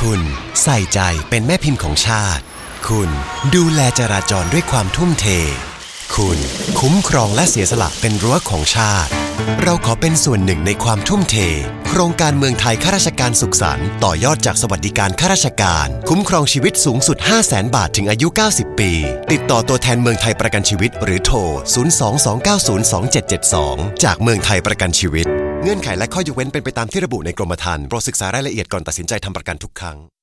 คุณใส่ใจเป็นแม่พิมพ์ของชาติคุณดูแลจราจรด้วยความทุ่มเทคุณคุ้มครองและเสียสละเป็นรั้วของชาติเราขอเป็นส่วนหนึ่งในความทุ่มเทโครงการเมืองไทยข้าราชการสุขสันต์ต่อยอดจากสวัสดิการข้าราชการคุ้มครองชีวิตสูงสุด 500,000 บาทถึงอายุ90 ปีติดต่อตัวแทนเมืองไทยประกันชีวิตหรือโทร 022902772 จากเมืองไทยประกันชีวิตเงื่อนไขและข้อยกเว้นเป็นไปตามที่ระบุในกรมธรรม์โปรดศึกษารายละเอียดก่อนตัดสินใจทำประกันทุกครั้ง